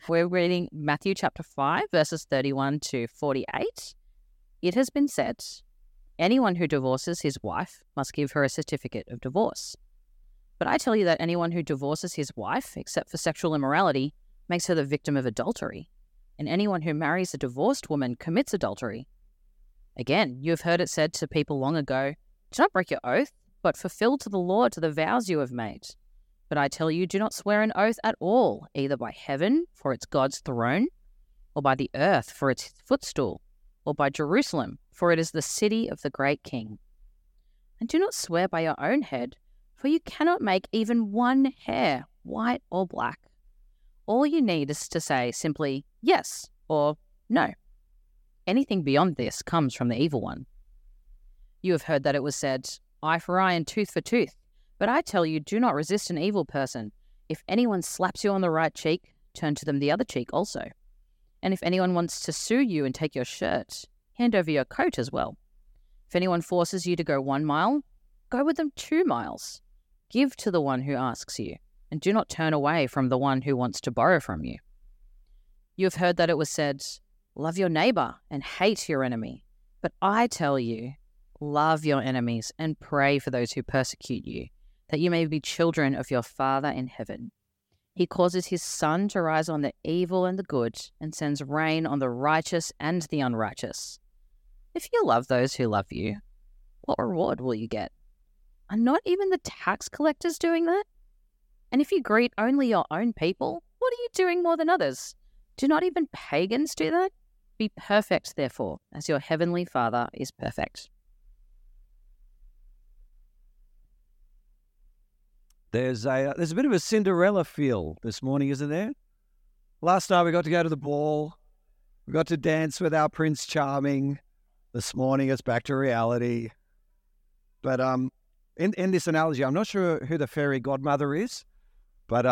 We're reading Matthew chapter 5, verses 31 to 48. It has been said, anyone who divorces his wife must give her a certificate of divorce. But I tell you that anyone who divorces his wife, except for sexual immorality, makes her the victim of adultery. And anyone who marries a divorced woman commits adultery. Again, you have heard it said to people long ago, do not break your oath, but fulfill to the Lord the vows you have made. But I tell you, do not swear an oath at all, either by heaven, for it's God's throne, or by the earth, for its footstool, or by Jerusalem, for it is the city of the great King. And do not swear by your own head, for you cannot make even one hair white or black. All you need is to say simply yes or no. Anything beyond this comes from the evil one. You have heard that it was said, eye for eye and tooth for tooth. But I tell you, do not resist an evil person. If anyone slaps you on the right cheek, turn to them the other cheek also. And if anyone wants to sue you and take your shirt, hand over your coat as well. If anyone forces you to go 1 mile, go with them 2 miles. Give to the one who asks you, and do not turn away from the one who wants to borrow from you. You have heard that it was said, love your neighbor and hate your enemy. But I tell you, love your enemies and pray for those who persecute you, that you may be children of your Father in heaven. He causes his sun to rise on the evil and the good, and sends rain on the righteous and the unrighteous. If you love those who love you, what reward will you get? Are not even the tax collectors doing that? And if you greet only your own people, what are you doing more than others? Do not even pagans do that? Be perfect, therefore, as your heavenly Father is perfect. There's a bit of a Cinderella feel this morning, isn't there? Last night we got to go to the ball. We got to dance with our Prince Charming. This morning it's back to reality. But in this analogy, I'm not sure who the fairy godmother is, but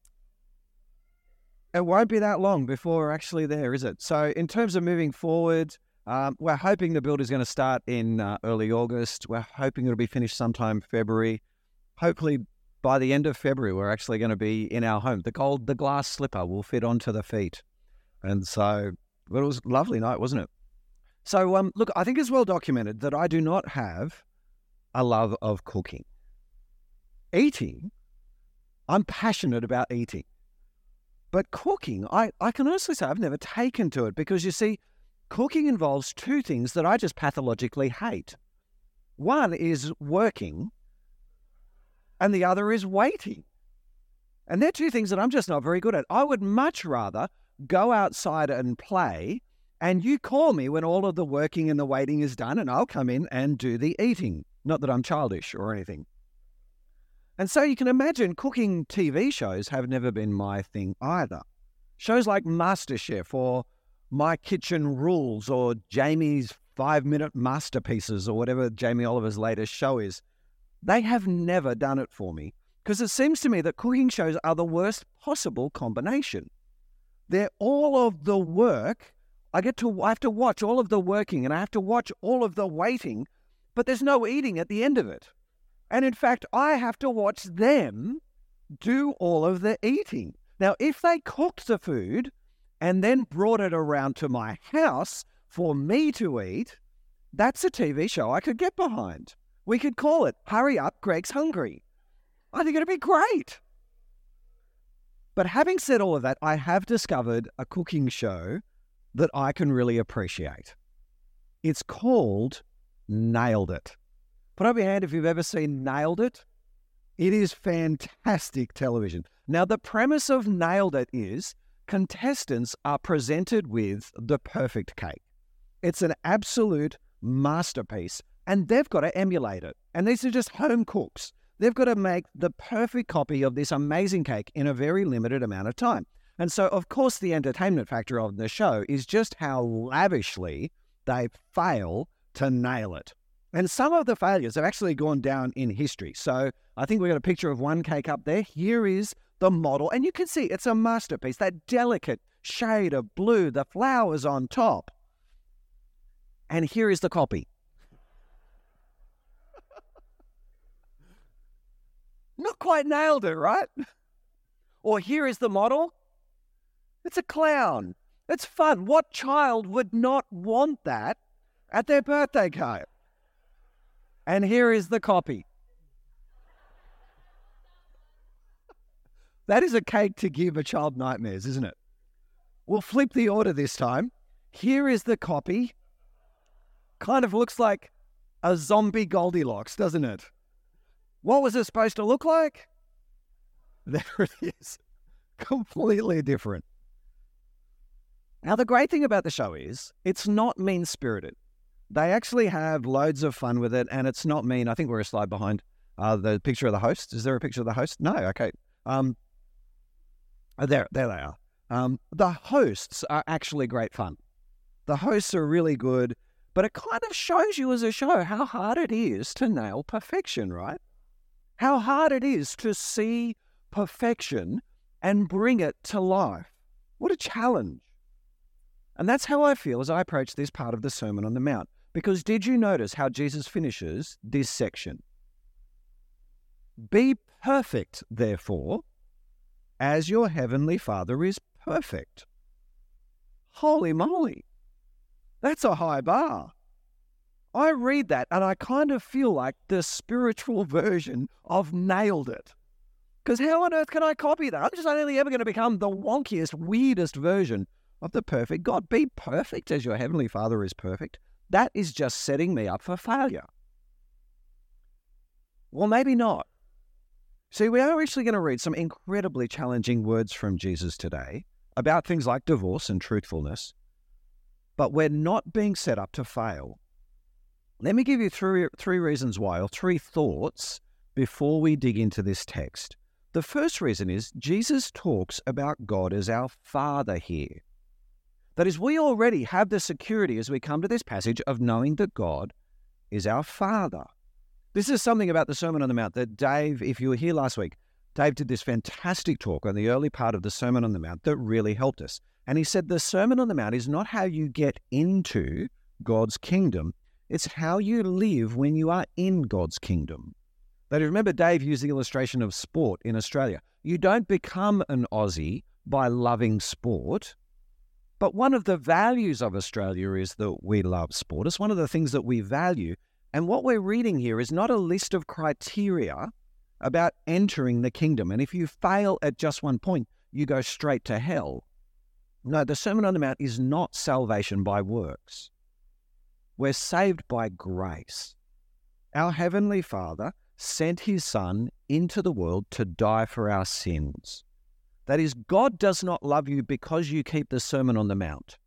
it won't be that long before we're actually there, is it? So in terms of moving forward, we're hoping the build is going to start in early August. We're hoping it'll be finished sometime February. Hopefully by the end of February, we're actually going to be in our home. The glass slipper will fit onto the feet. And so, well, it was a lovely night, wasn't it? So, look, I think it's well documented that I do not have a love of cooking. Eating, I'm passionate about eating. But cooking, I can honestly say I've never taken to it because, you see, cooking involves 2 things that I just pathologically hate. One is working, and the other is waiting. And they're 2 things that I'm just not very good at. I would much rather go outside and play, and you call me when all of the working and the waiting is done, and I'll come in and do the eating. Not that I'm childish or anything. And so you can imagine cooking TV shows have never been my thing either. Shows like MasterChef or My Kitchen Rules or Jamie's 5-minute masterpieces or whatever Jamie Oliver's latest show is, they have never done it for me because it seems to me that cooking shows are the worst possible combination. They're all of the work. I have to watch all of the working and I have to watch all of the waiting, but there's no eating at the end of it. And in fact, I have to watch them do all of the eating. Now, if they cooked the food and then brought it around to my house for me to eat, that's a TV show I could get behind. We could call it, Hurry Up, Greg's Hungry. I think it'd be great. But having said all of that, I have discovered a cooking show that I can really appreciate. It's called Nailed It. Put up your hand if you've ever seen Nailed It. It is fantastic television. Now, the premise of Nailed It is contestants are presented with the perfect cake. It's an absolute masterpiece, and they've got to emulate it. And these are just home cooks. They've got to make the perfect copy of this amazing cake in a very limited amount of time. And so, of course, the entertainment factor of the show is just how lavishly they fail to nail it. And some of the failures have actually gone down in history. So I think we've got a picture of one cake up there. Here is the model. And you can see it's a masterpiece, that delicate shade of blue, the flowers on top. And here is the copy. Not quite nailed it, right? Or here is the model. It's a clown. It's fun. What child would not want that at their birthday cake? And here is the copy. That is a cake to give a child nightmares, isn't it? We'll flip the order this time. Here is the copy. Kind of looks like a zombie Goldilocks, doesn't it? What was it supposed to look like? There it is. Completely different. Now, the great thing about the show is it's not mean-spirited. They actually have loads of fun with it, and it's not mean. I think we're a slide behind the picture of the host. Is there a picture of the host? No, okay. There they are. The hosts are actually great fun. The hosts are really good, but it kind of shows you as a show how hard it is to nail perfection, right? How hard it is to see perfection and bring it to life. What a challenge. And that's how I feel as I approach this part of the Sermon on the Mount. Because did you notice how Jesus finishes this section? Be perfect, therefore, as your heavenly Father is perfect. Holy moly. That's a high bar. I read that and I kind of feel like the spiritual version of nailed it. Because how on earth can I copy that? I'm just only ever going to become the wonkiest, weirdest version of the perfect God. Be perfect as your heavenly Father is perfect. That is just setting me up for failure. Well, maybe not. See, we are actually going to read some incredibly challenging words from Jesus today about things like divorce and truthfulness, but we're not being set up to fail. Let me give you three reasons why, or three thoughts before we dig into this text. The first reason is Jesus talks about God as our Father here. That is, we already have the security as we come to this passage of knowing that God is our Father. This is something about the Sermon on the Mount that Dave, if you were here last week, Dave did this fantastic talk on the early part of the Sermon on the Mount that really helped us. And he said the Sermon on the Mount is not how you get into God's kingdom, it's how you live when you are in God's kingdom. But remember, Dave used the illustration of sport in Australia. You don't become an Aussie by loving sport. But one of the values of Australia is that we love sport. It's one of the things that we value. And what we're reading here is not a list of criteria about entering the kingdom. And if you fail at just one point, you go straight to hell. No, the Sermon on the Mount is not salvation by works. We're saved by grace. Our Heavenly Father sent His Son into the world to die for our sins. That is, God does not love you because you keep the Sermon on the Mount.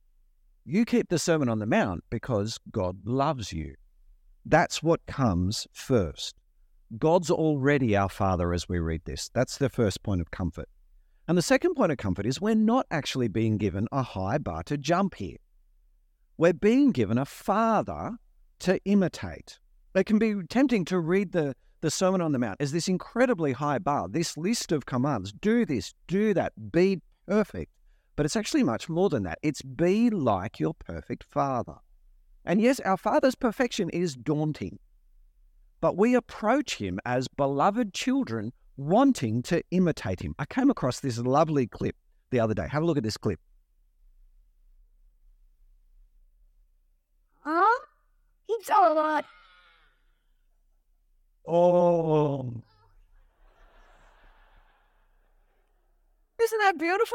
You keep the Sermon on the Mount because God loves you. That's what comes first. God's already our Father as we read this. That's the first point of comfort. And the second point of comfort is we're not actually being given a high bar to jump here. We're being given a Father to imitate. It can be tempting to read the Sermon on the Mount as this incredibly high bar, this list of commands. Do this, do that, be perfect. But it's actually much more than that. It's be like your perfect Father. And yes, our Father's perfection is daunting. But we approach Him as beloved children wanting to imitate Him. I came across this lovely clip the other day. Have a look at this clip. It's all right. Oh. Isn't that beautiful?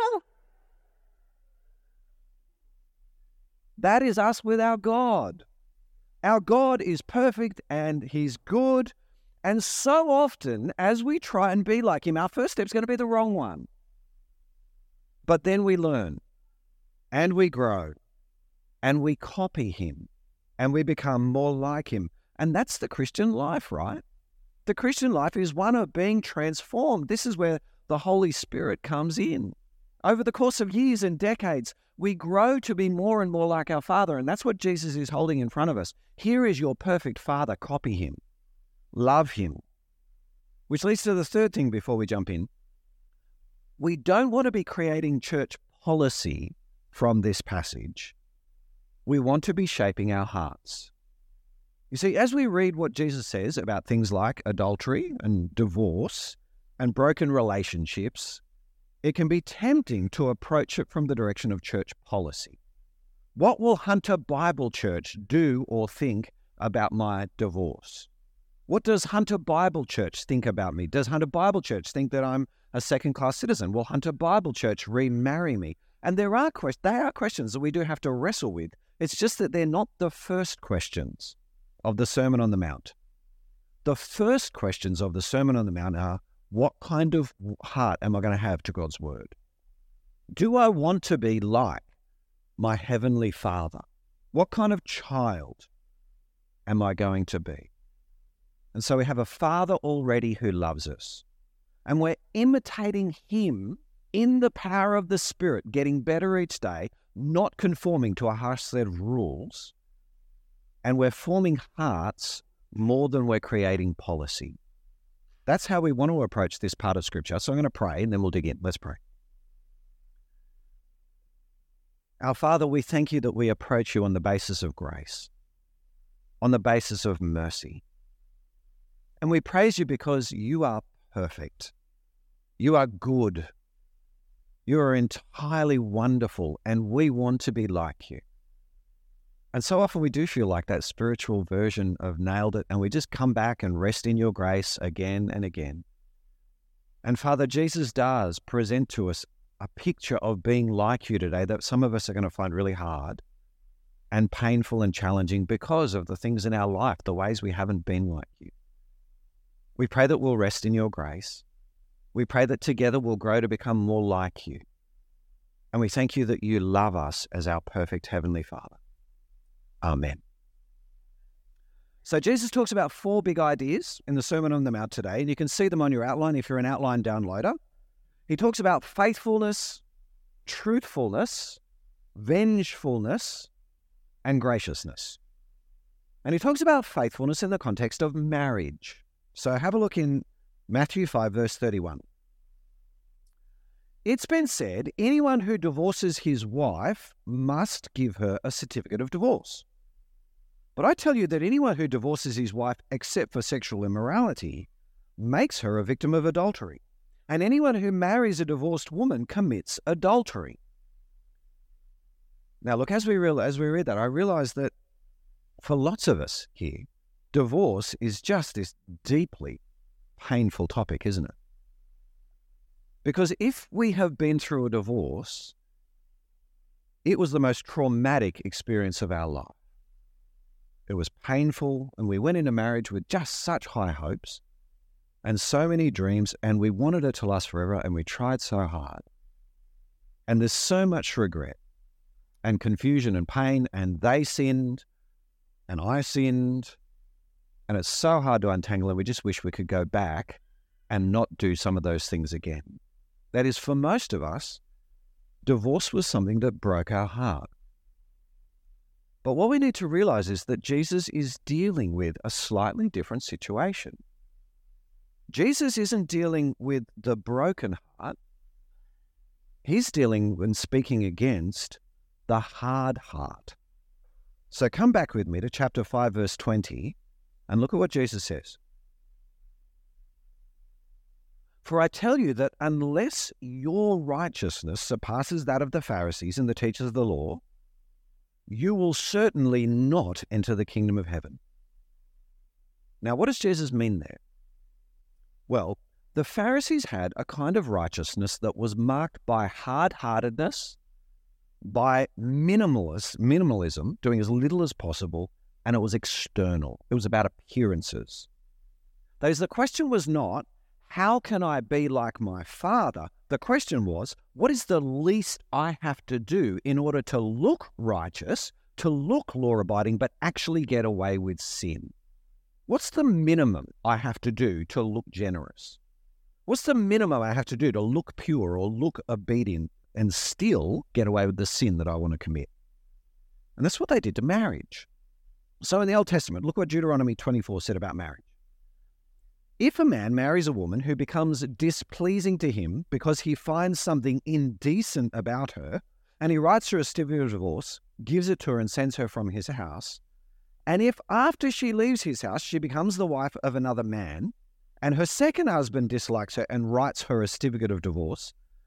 That is us with our God. Our God is perfect and He's good. And so often, as we try and be like Him, our first step is going to be the wrong one. But then we learn and we grow and we copy Him and we become more like Him. And that's the Christian life, right? The Christian life is one of being transformed. This is where the Holy Spirit comes in. Over the course of years and decades, we grow to be more and more like our Father, and that's what Jesus is holding in front of us. Here is your perfect Father. Copy Him. Love Him. Which leads to the third thing before we jump in. We don't want to be creating church policy from this passage. We want to be shaping our hearts. You see, as we read what Jesus says about things like adultery and divorce and broken relationships, it can be tempting to approach it from the direction of church policy. What will Hunter Bible Church do or think about my divorce? What does Hunter Bible Church think about me? Does Hunter Bible Church think that I'm a second-class citizen? Will Hunter Bible Church remarry me? And they are questions that we do have to wrestle with. It's just that they're not the first questions of the Sermon on the Mount. The first questions of the Sermon on the Mount are, what kind of heart am I going to have to God's Word? Do I want to be like my Heavenly Father? What kind of child am I going to be? And so we have a Father already who loves us. And we're imitating Him in the power of the Spirit, getting better each day, not conforming to a harsh set of rules. And we're forming hearts more than we're creating policy. That's how we want to approach this part of Scripture. So I'm going to pray and then we'll dig in. Let's pray. Our Father, we thank you that we approach you on the basis of grace, on the basis of mercy. And we praise you because you are perfect. You are good. You are entirely wonderful, and we want to be like you. And so often we do feel like that spiritual version of nailed it, and we just come back and rest in your grace again and again. And Father, Jesus does present to us a picture of being like you today that some of us are going to find really hard and painful and challenging because of the things in our life, the ways we haven't been like you. We pray that we'll rest in your grace. We pray that together we'll grow to become more like you. And we thank you that you love us as our perfect Heavenly Father. Amen. So Jesus talks about 4 big ideas in the Sermon on the Mount today, and you can see them on your outline if you're an outline downloader. He talks about faithfulness, truthfulness, vengefulness, and graciousness. And he talks about faithfulness in the context of marriage. So have a look in Matthew 5, verse 31. It's been said, anyone who divorces his wife must give her a certificate of divorce. But I tell you that anyone who divorces his wife except for sexual immorality makes her a victim of adultery. And anyone who marries a divorced woman commits adultery. Now look, as we read that, I realize that for lots of us here, divorce is just this deeply painful topic, isn't it? Because if we have been through a divorce, it was the most traumatic experience of our life. It was painful, and we went into marriage with just such high hopes and so many dreams, and we wanted it to last forever, and we tried so hard. And there's so much regret and confusion and pain, and they sinned, and I sinned, and it's so hard to untangle, and we just wish we could go back and not do some of those things again. That is, for most of us, divorce was something that broke our heart. But what we need to realize is that Jesus is dealing with a slightly different situation. Jesus isn't dealing with the broken heart. He's dealing and speaking against the hard heart. So come back with me to chapter 5, verse 20, and look at what Jesus says. For I tell you that unless your righteousness surpasses that of the Pharisees and the teachers of the law, you will certainly not enter the kingdom of heaven. Now, what does Jesus mean there? Well, the Pharisees had a kind of righteousness that was marked by hard-heartedness, by minimalism, doing as little as possible, and it was external. It was about appearances. That is, the question was not, how can I be like my Father? The question was, what is the least I have to do in order to look righteous, to look law-abiding, but actually get away with sin? What's the minimum I have to do to look generous? What's the minimum I have to do to look pure or look obedient and still get away with the sin that I want to commit? And that's what they did to marriage. So in the Old Testament, look what Deuteronomy 24 said about marriage. If a man marries a woman who becomes displeasing to him because he finds something indecent about her, and he writes her a certificate of divorce, gives it to her and sends her from his house, and if after she leaves his house she becomes the wife of another man, and her second husband dislikes her and writes her a certificate of divorce,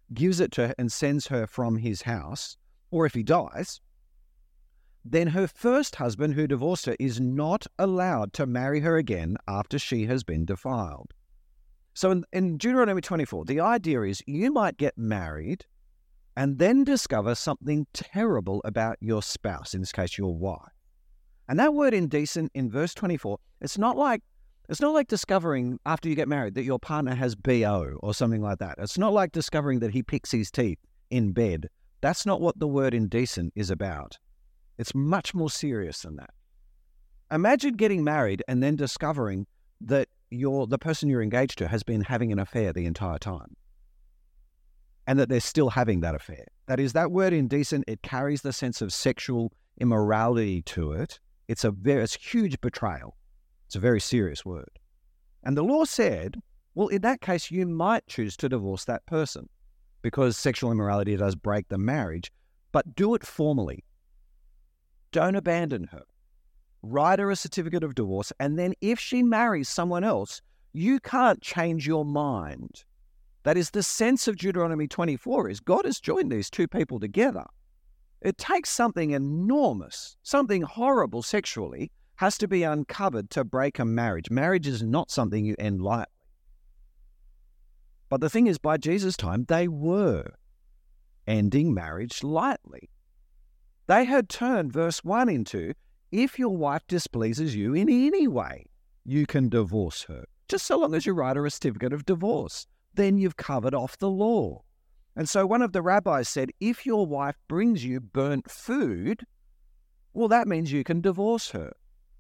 gives it to her and sends her from his house, or if he dies, then her first husband who divorced her is not allowed to marry her again after she has been defiled. So in Deuteronomy 24, the idea is you might get married and then discover something terrible about your spouse, in this case, your wife. And that word indecent in verse 24, it's not like discovering after you get married that your partner has BO or something like that. It's not like discovering that he picks his teeth in bed. That's not what the word indecent is about. It's much more serious than that. Imagine getting married and then discovering that the person you're engaged to has been having an affair the entire time, and that they're still having that affair. That is, that word indecent, it carries the sense of sexual immorality to it. It's a huge betrayal. It's a very serious word. And the law said, well, in that case, you might choose to divorce that person because sexual immorality does break the marriage, but do it formally. Don't abandon her. Write her a certificate of divorce, and then if she marries someone else, you can't change your mind. That is the sense of Deuteronomy 24, is God has joined these two people together. It takes something enormous, something horrible sexually, has to be uncovered to break a marriage. Marriage is not something you end lightly. But the thing is, by Jesus' time, they were ending marriage lightly. They had turned verse 1 into, if your wife displeases you in any way, you can divorce her, just so long as you write her a certificate of divorce. Then you've covered off the law. And so one of the rabbis said, if your wife brings you burnt food, well, that means you can divorce her.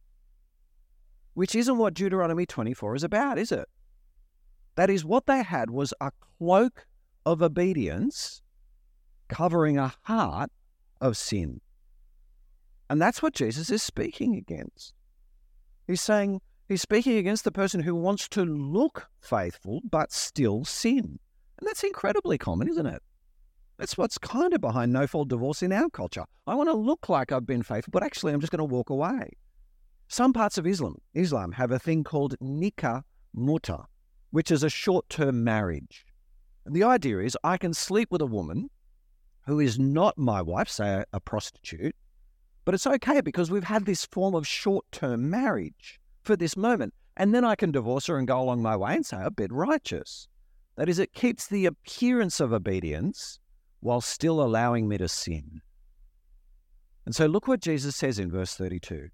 Which isn't what Deuteronomy 24 is about, is it? That is, what they had was a cloak of obedience covering a heart of sin. And that's what Jesus is speaking against. He's speaking against the person who wants to look faithful but still sin. And that's incredibly common, isn't it? That's what's kind of behind no-fault divorce in our culture. I want to look like I've been faithful, but actually I'm just going to walk away. Some parts of Islam have a thing called nikah muta, which is a short-term marriage. And the idea is I can sleep with a woman who is not my wife, say a prostitute, but it's okay because we've had this form of short-term marriage for this moment. And then I can divorce her and go along my way and say I've been righteous. That is, it keeps the appearance of obedience while still allowing me to sin. And so look what Jesus says in verse 32.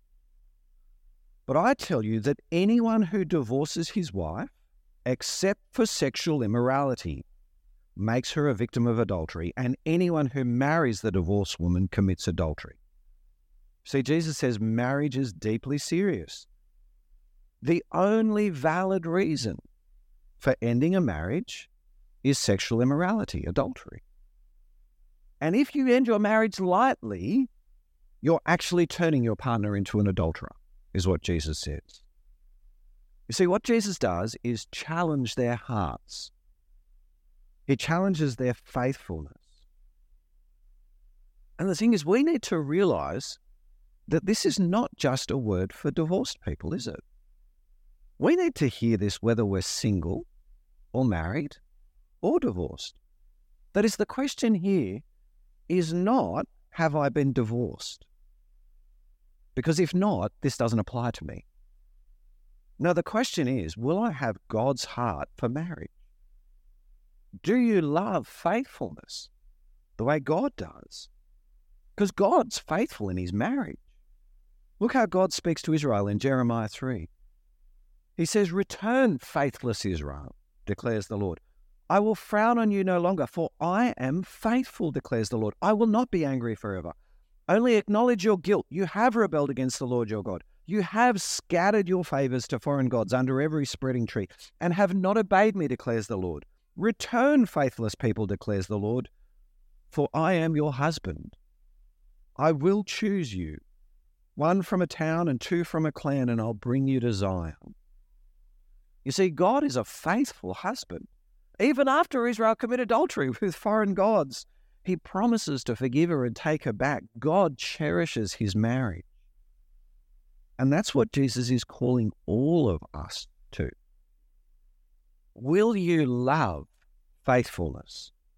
But I tell you that anyone who divorces his wife, except for sexual immorality, makes her a victim of adultery, and anyone who marries the divorced woman commits adultery. See, Jesus says marriage is deeply serious. The only valid reason for ending a marriage is sexual immorality, adultery. And if you end your marriage lightly, you're actually turning your partner into an adulterer, is what Jesus says. You see, what Jesus does is challenge their hearts. He challenges their faithfulness. And the thing is, we need to realize that this is not just a word for divorced people, is it? We need to hear this whether we're single or married or divorced. That is, the question here is not, have I been divorced? Because if not, this doesn't apply to me. No, the question is, will I have God's heart for marriage? Do you love faithfulness the way God does? Because God's faithful in his marriage. Look how God speaks to Israel in Jeremiah 3. He says, return, faithless Israel, declares the Lord. I will frown on you no longer, for I am faithful, declares the Lord. I will not be angry forever. Only acknowledge your guilt. You have rebelled against the Lord your God. You have scattered your favors to foreign gods under every spreading tree, and have not obeyed me, declares the Lord. Return, faithless people, declares the Lord, for I am your husband. I will choose you, one from a town and two from a clan, and I'll bring you to Zion. You see, God is a faithful husband. Even after Israel committed adultery with foreign gods, he promises to forgive her and take her back. God cherishes his marriage. And that's what Jesus is calling all of us to. Will you love faithfulness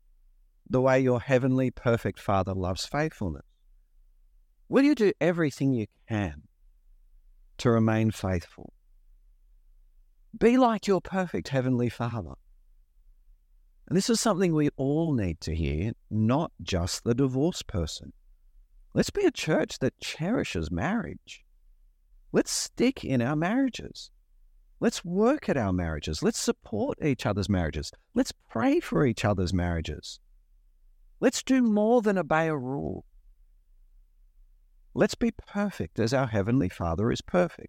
the way your heavenly perfect Father loves faithfulness? Will you do everything you can to remain faithful? Be like your perfect heavenly Father. And this is something we all need to hear, not just the divorced person. Let's be a church that cherishes marriage. Let's stick in our marriages. Let's work at our marriages. Let's support each other's marriages. Let's pray for each other's marriages. Let's do more than obey a rule. Let's be perfect as our Heavenly Father is perfect.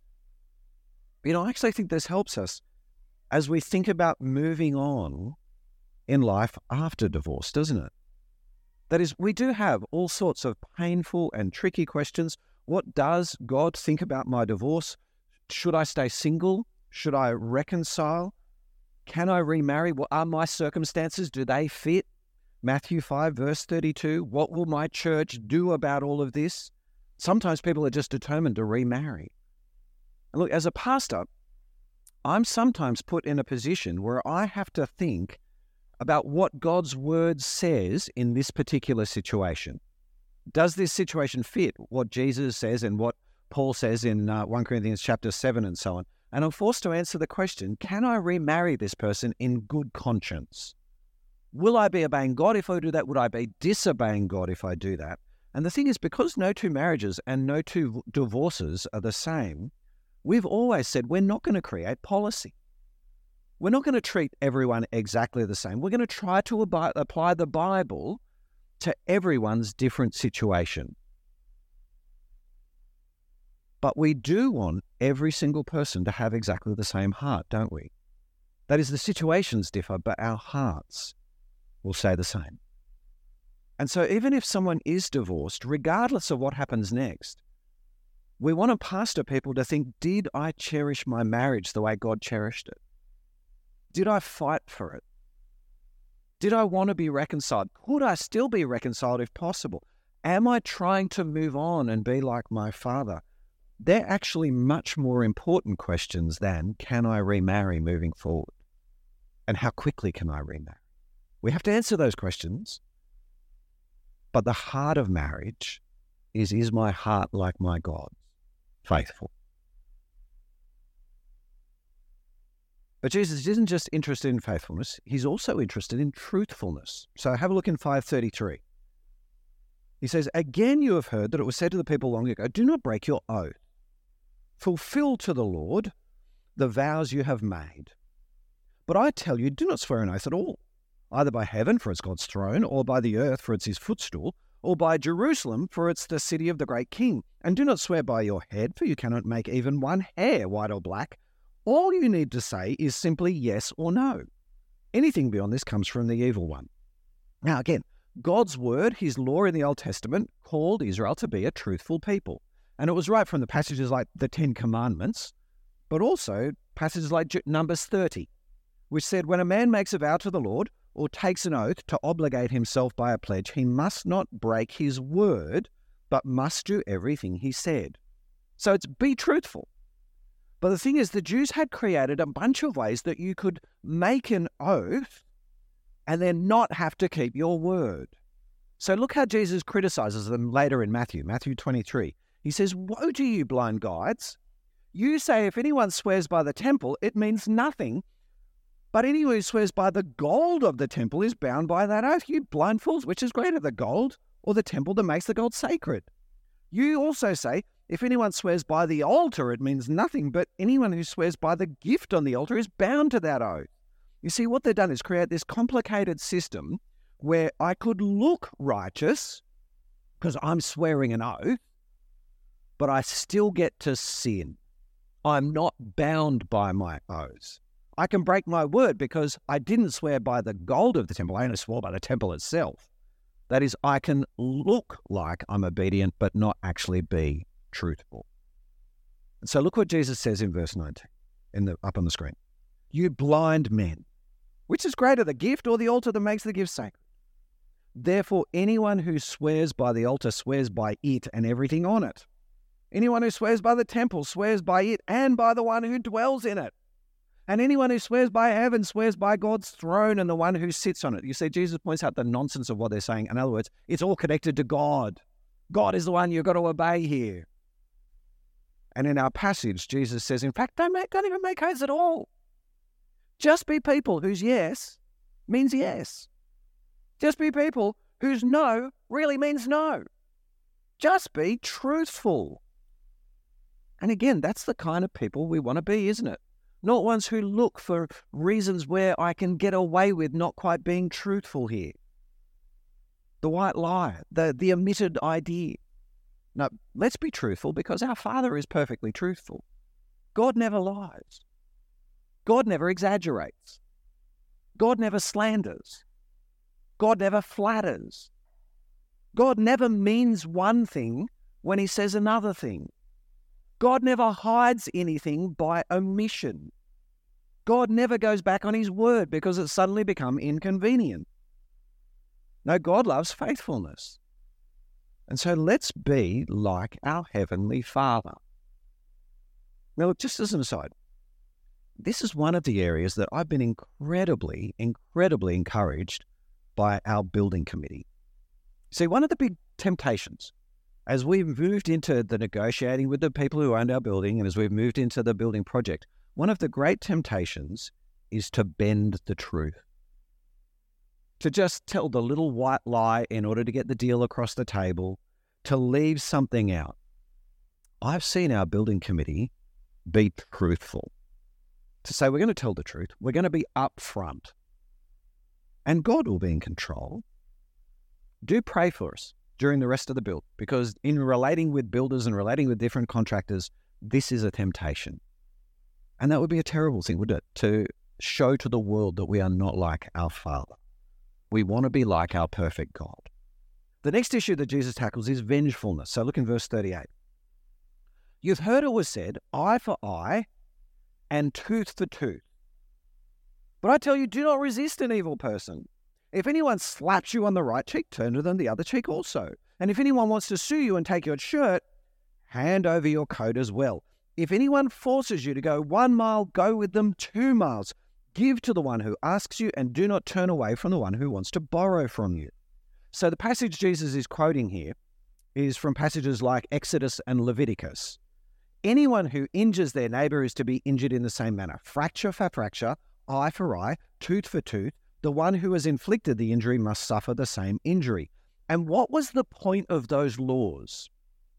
I actually think this helps us as we think about moving on in life after divorce, doesn't it? That is, we do have all sorts of painful and tricky questions. What does God think about my divorce? Should I stay single? Should I reconcile? Can I remarry? What are my circumstances? Do they fit? Matthew 5, verse 32, what will my church do about all of this? Sometimes people are just determined to remarry. And look, as a pastor, I'm sometimes put in a position where I have to think about what God's word says in this particular situation. Does this situation fit what Jesus says and what Paul says in 1 Corinthians chapter 7 and so on? And I'm forced to answer the question, can I remarry this person in good conscience? Will I be obeying God if I do that? Would I be disobeying God if I do that? And the thing is, because no two marriages and no two divorces are the same, we've always said we're not going to create policy. We're not going to treat everyone exactly the same. We're going to try to apply the Bible to everyone's different situation. But we do want every single person to have exactly the same heart, don't we? That is, the situations differ, but our hearts will stay the same. And so even if someone is divorced, regardless of what happens next, we want to pastor people to think, did I cherish my marriage the way God cherished it? Did I fight for it? Did I want to be reconciled? Could I still be reconciled if possible? Am I trying to move on and be like my Father? They're actually much more important questions than, can I remarry moving forward? And how quickly can I remarry? We have to answer those questions. But the heart of marriage is my heart like my God, faithful? But Jesus isn't just interested in faithfulness, he's also interested in truthfulness. So have a look in 5:33. He says, again you have heard that it was said to the people long ago, do not break your oath. Fulfill to the Lord the vows you have made. But I tell you, do not swear an oath at all, either by heaven, for it's God's throne, or by the earth, for it's his footstool, or by Jerusalem, for it's the city of the great king. And do not swear by your head, for you cannot make even one hair white or black. All you need to say is simply yes or no. Anything beyond this comes from the evil one. Now again, God's word, his law in the Old Testament, called Israel to be a truthful people. And it was right from the passages like the Ten Commandments, but also passages like Numbers 30, which said, when a man makes a vow to the Lord or takes an oath to obligate himself by a pledge, he must not break his word, but must do everything he said. So it's be truthful. But the thing is, the Jews had created a bunch of ways that you could make an oath and then not have to keep your word. So look how Jesus criticizes them later in Matthew 23. He says, woe to you, blind guides! You say if anyone swears by the temple, it means nothing, but anyone who swears by the gold of the temple is bound by that oath. You blind fools, which is greater, the gold or the temple that makes the gold sacred? You also say, if anyone swears by the altar, it means nothing, but anyone who swears by the gift on the altar is bound to that oath. You see, what they've done is create this complicated system where I could look righteous because I'm swearing an oath, but I still get to sin. I'm not bound by my oaths. I can break my word because I didn't swear by the gold of the temple. I only swore by the temple itself. That is, I can look like I'm obedient, but not actually be truthful. And so look what Jesus says in verse 19, up on the screen. You blind men, which is greater, the gift or the altar that makes the gift sacred? Therefore, anyone who swears by the altar swears by it and everything on it. Anyone who swears by the temple swears by it and by the one who dwells in it. And anyone who swears by heaven swears by God's throne and the one who sits on it. You see, Jesus points out the nonsense of what they're saying. In other words, it's all connected to God. God is the one you've got to obey here. And in our passage, Jesus says, in fact, don't even make oaths at all. Just be people whose yes means yes. Just be people whose no really means no. Just be truthful. And again, that's the kind of people we want to be, isn't it? Not ones who look for reasons where I can get away with not quite being truthful here. The white lie, the omitted idea. No, let's be truthful because our Father is perfectly truthful. God never lies. God never exaggerates. God never slanders. God never flatters. God never means one thing when he says another thing. God never hides anything by omission. God never goes back on his word because it's suddenly become inconvenient. No, God loves faithfulness. And so let's be like our Heavenly Father. Now, look, just as an aside, this is one of the areas that I've been incredibly encouraged by our building committee. See, one of the big temptations as we've moved into the negotiating with the people who owned our building and as we've moved into the building project, one of the great temptations is to bend the truth. To just tell the little white lie in order to get the deal across the table, to leave something out. I've seen our building committee be truthful. To say we're going to tell the truth, we're going to be upfront. And God will be in control. Do pray for us during the rest of the build, because in relating with builders and relating with different contractors, this is a temptation. And that would be a terrible thing, wouldn't it? To show to the world that we are not like our Father. We want to be like our perfect God. The next issue that Jesus tackles is vengefulness. So look in verse 38. You've heard it was said, eye for eye and tooth for tooth. But I tell you, do not resist an evil person. If anyone slaps you on the right cheek, turn to them the other cheek also. And if anyone wants to sue you and take your shirt, hand over your coat as well. If anyone forces you to go 1 mile, go with them 2 miles. Give to the one who asks you and do not turn away from the one who wants to borrow from you. So the passage Jesus is quoting here is from passages like Exodus and Leviticus. Anyone who injures their neighbor is to be injured in the same manner. Fracture for fracture, eye for eye, tooth for tooth. The one who has inflicted the injury must suffer the same injury. And what was the point of those laws?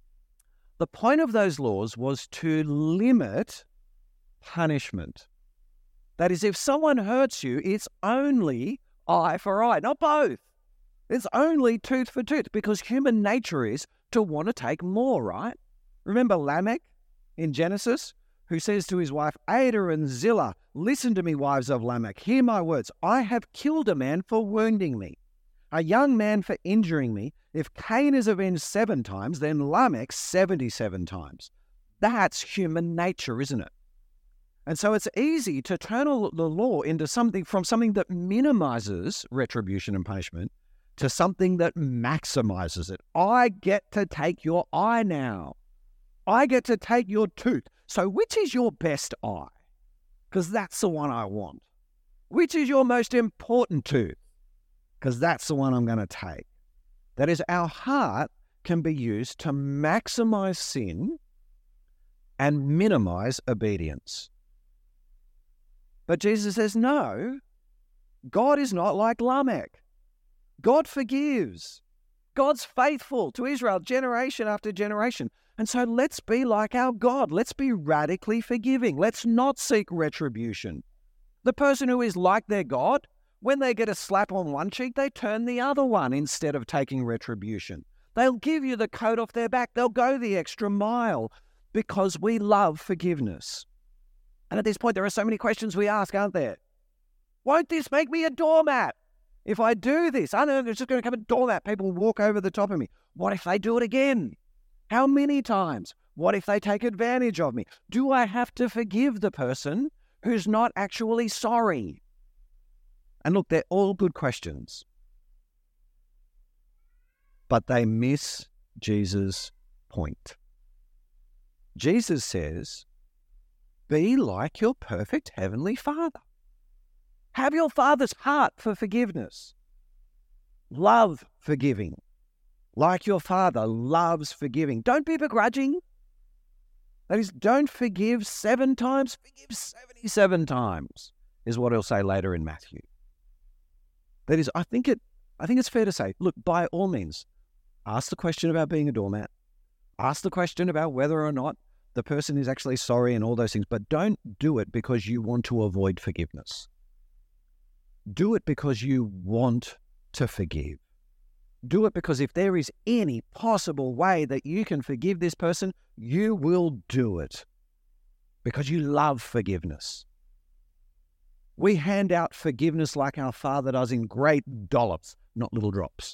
The point of those laws was to limit punishment. That is, if someone hurts you, it's only eye for eye, not both. It's only tooth for tooth, because human nature is to want to take more, right? Remember Lamech in Genesis, who says to his wife, Adah and Zillah, listen to me, wives of Lamech, hear my words. I have killed a man for wounding me, a young man for injuring me. If Cain is avenged 7 times, then Lamech 77 times. That's human nature, isn't it? And so it's easy to turn the law into something that minimizes retribution and punishment to something that maximizes it. I get to take your eye now. I get to take your tooth. So which is your best eye? Because that's the one I want. Which is your most important tooth? Because that's the one I'm going to take. That is, our heart can be used to maximize sin and minimize obedience. But Jesus says, no, God is not like Lamech. God forgives. God's faithful to Israel generation after generation. And so let's be like our God. Let's be radically forgiving. Let's not seek retribution. The person who is like their God, when they get a slap on one cheek, they turn the other one instead of taking retribution. They'll give you the coat off their back. They'll go the extra mile because we love forgiveness. And at this point, there are so many questions we ask, aren't there? Won't this make me a doormat? If I do this, I know there's just going to come a doormat. People walk over the top of me. What if they do it again? How many times? What if they take advantage of me? Do I have to forgive the person who's not actually sorry? And look, they're all good questions. But they miss Jesus' point. Jesus says Be like your perfect heavenly Father. Have your Father's heart for forgiveness. Love forgiving, like your Father loves forgiving. Don't be begrudging. That is, don't forgive 7 times, forgive 77 times, is what he'll say later in Matthew. That is, I think it's fair to say, look, by all means, ask the question about being a doormat. Ask the question about whether or not the person is actually sorry and all those things, but don't do it because you want to avoid forgiveness. Do it because you want to forgive. Do it because if there is any possible way that you can forgive this person, you will do it because you love forgiveness. We hand out forgiveness like our Father does in great dollops, not little drops.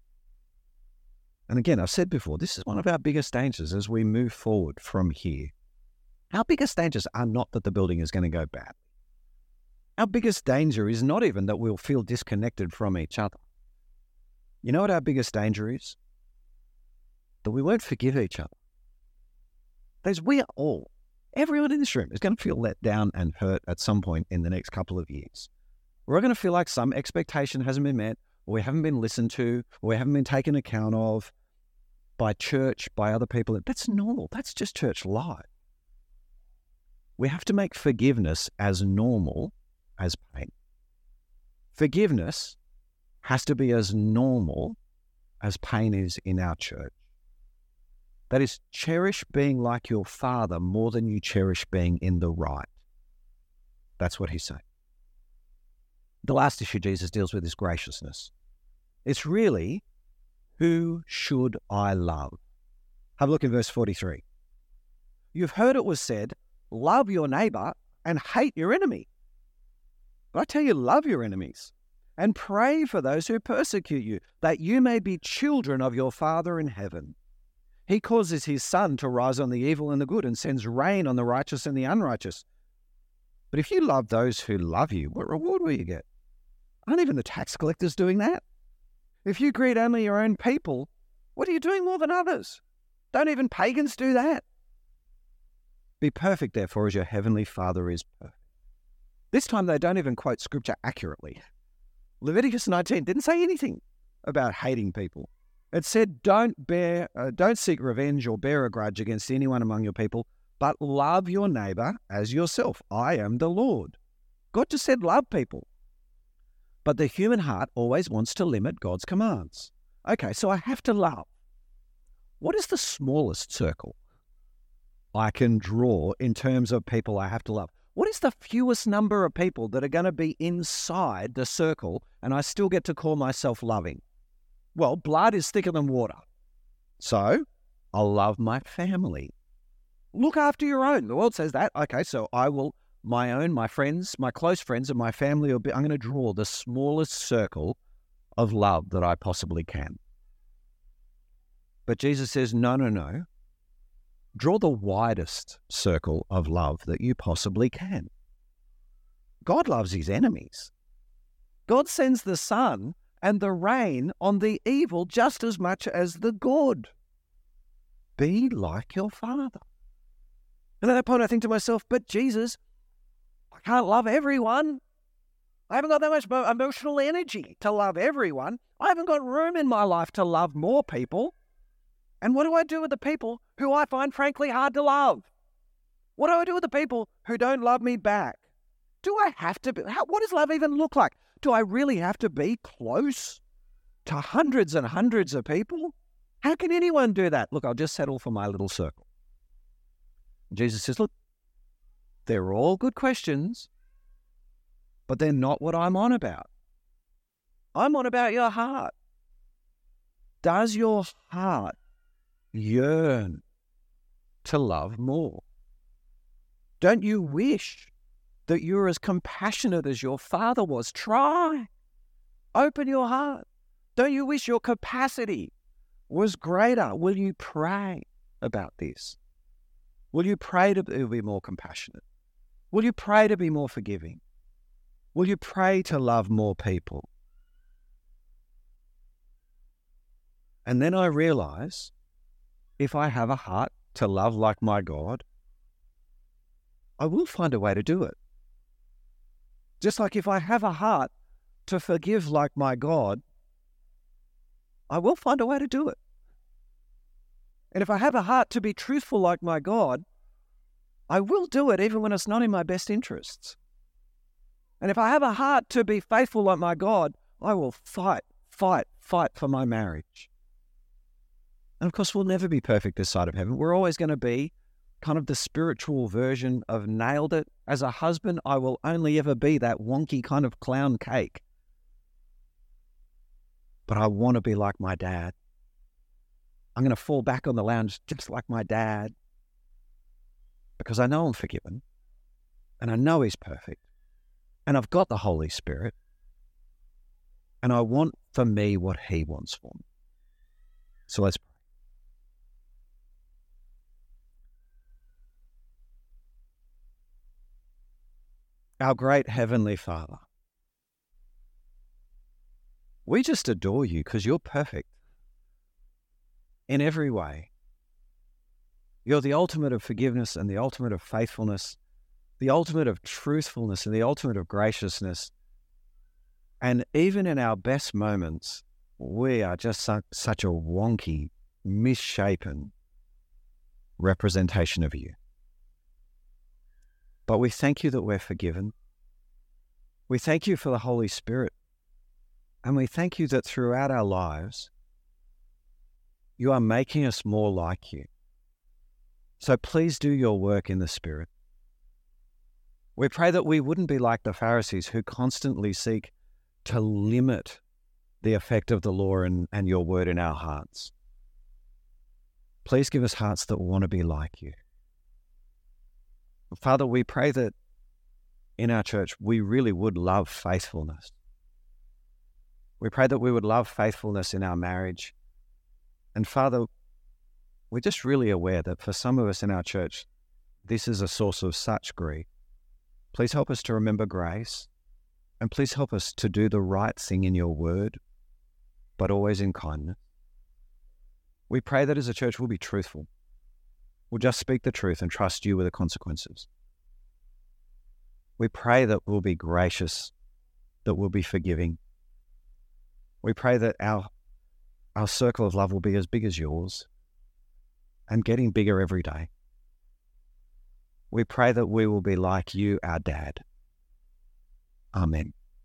And again, I've said before, this is one of our biggest dangers as we move forward from here. Our biggest dangers are not that the building is going to go bad. Our biggest danger is not even that we'll feel disconnected from each other. You know what our biggest danger is? That we won't forgive each other. Because we are all, everyone in this room is going to feel let down and hurt at some point in the next couple of years. We're going to feel like some expectation hasn't been met, or we haven't been listened to, or we haven't been taken account of by church, by other people. That's normal. That's just church life. We have to make forgiveness as normal as pain. Forgiveness has to be as normal as pain is in our church. That is, cherish being like your Father more than you cherish being in the right. That's what he's saying. The last issue Jesus deals with is graciousness. It's really, who should I love? Have a look in verse 43. You've heard it was said, love your neighbor and hate your enemy. But I tell you, love your enemies and pray for those who persecute you, that you may be children of your Father in heaven. He causes his sun to rise on the evil and the good and sends rain on the righteous and the unrighteous. But if you love those who love you, what reward will you get? Aren't even the tax collectors doing that? If you greet only your own people, what are you doing more than others? Don't even pagans do that? Be perfect, therefore, as your heavenly Father is perfect. This time they don't even quote scripture accurately. Leviticus 19 didn't say anything about hating people. It said, don't seek revenge or bear a grudge against anyone among your people, but love your neighbor as yourself. I am the Lord. God just said love people. But the human heart always wants to limit God's commands. Okay, so I have to love. What is the smallest circle I can draw in terms of people I have to love? What is the fewest number of people that are going to be inside the circle and I still get to call myself loving? Well, blood is thicker than water. So I'll love my family. Look after your own. The world says that. Okay, so I will, my friends, my close friends and my family, I'm going to draw the smallest circle of love that I possibly can. But Jesus says, no. Draw the widest circle of love that you possibly can. God loves his enemies. God sends the sun and the rain on the evil just as much as the good. Be like your Father. And at that point I think to myself, but Jesus, I can't love everyone. I haven't got that much emotional energy to love everyone. I haven't got room in my life to love more people. And what do I do with the people who I find frankly hard to love? What do I do with the people who don't love me back? Do I have to be, what does love even look like? Do I really have to be close to hundreds and hundreds of people? How can anyone do that? Look, I'll just settle for my little circle. Jesus says, look, they're all good questions, but they're not what I'm on about. I'm on about your heart. Does your heart yearn to love more? Don't you wish that you're as compassionate as your Father was? Try. Open your heart. Don't you wish your capacity was greater? Will you pray about this? Will you pray to be more compassionate? Will you pray to be more forgiving? Will you pray to love more people? And then I realize, if I have a heart to love like my God, I will find a way to do it. Just like if I have a heart to forgive like my God, I will find a way to do it. And if I have a heart to be truthful like my God, I will do it even when it's not in my best interests. And if I have a heart to be faithful like my God, I will fight for my marriage. And of course, we'll never be perfect this side of heaven. We're always going to be kind of the spiritual version of nailed it. As a husband, I will only ever be that wonky kind of clown cake. But I want to be like my dad. I'm going to fall back on the lounge just like my dad, because I know I'm forgiven and I know he's perfect and I've got the Holy Spirit and I want for me what he wants for me. So let's pray. Our great Heavenly Father, we just adore you because you're perfect in every way. You're the ultimate of forgiveness and the ultimate of faithfulness, the ultimate of truthfulness and the ultimate of graciousness. And even in our best moments, we are just such a wonky, misshapen representation of you. But we thank you that we're forgiven. We thank you for the Holy Spirit. And we thank you that throughout our lives, you are making us more like you. So please do your work in the Spirit. We pray that we wouldn't be like the Pharisees who constantly seek to limit the effect of the law and your word in our hearts. Please give us hearts that want to be like you. Father, we pray that in our church, we really would love faithfulness. We pray that we would love faithfulness in our marriage. And Father, we're just really aware that for some of us in our church, this is a source of such grief. Please help us to remember grace, and please help us to do the right thing in your word, but always in kindness. We pray that as a church we'll be truthful. We'll just speak the truth and trust you with the consequences. We pray that we'll be gracious, that we'll be forgiving. We pray that our circle of love will be as big as yours and getting bigger every day. We pray that we will be like you, our dad. Amen.